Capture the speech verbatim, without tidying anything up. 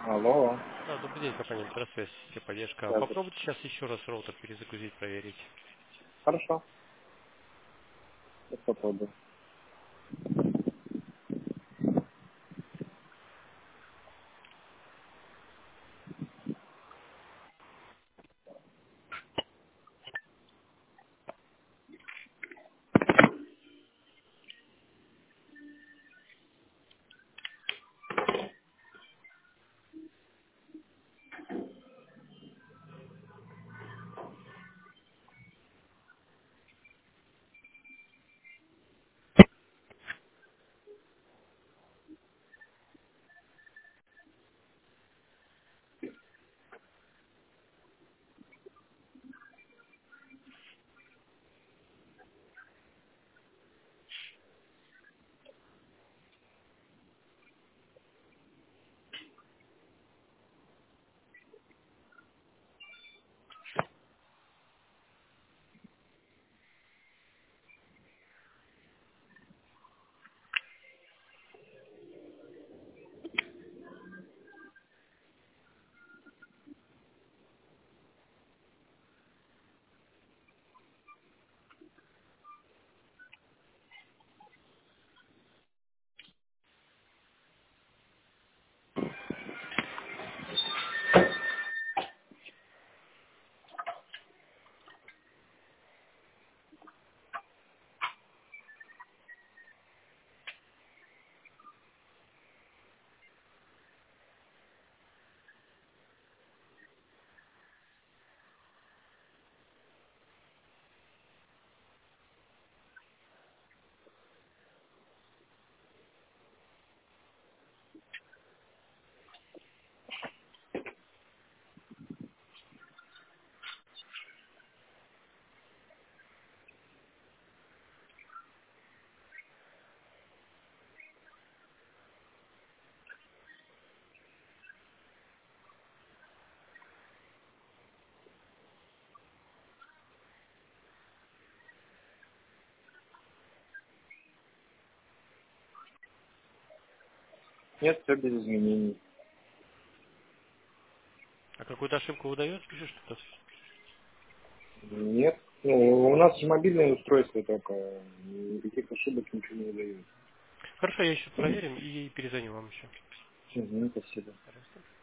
Алло. А, добрый день, компания Интерсвязь, все поддержка. Да, Попробуйте сейчас еще раз роутер перезагрузить, проверить. хорошо. Сейчас попробую. Нет, все без изменений. А какую-то ошибку выдает, пишет что-то? Нет. Ну, у нас же мобильное устройство только. Никаких ошибок ничего не выдает. Хорошо, я еще проверим и перезвоню вам еще. Угу, спасибо. Пожалуйста.